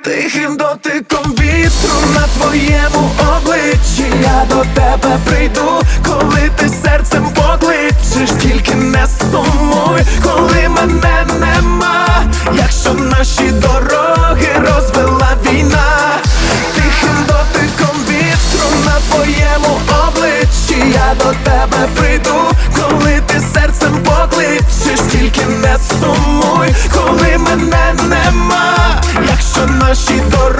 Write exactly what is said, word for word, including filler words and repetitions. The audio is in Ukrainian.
Тихим дотиком вітру на твоєму обличчі я до тебе прийду, коли ти серцем покличеш, тільки не сумуй, коли мене нема, якщо наші дороги розвела війна. Тихим дотиком вітру на твоєму обличчі я до тебе прийду, коли ти серцем покличеш, тільки не сумуй, коли мене нема, якщо наші дороги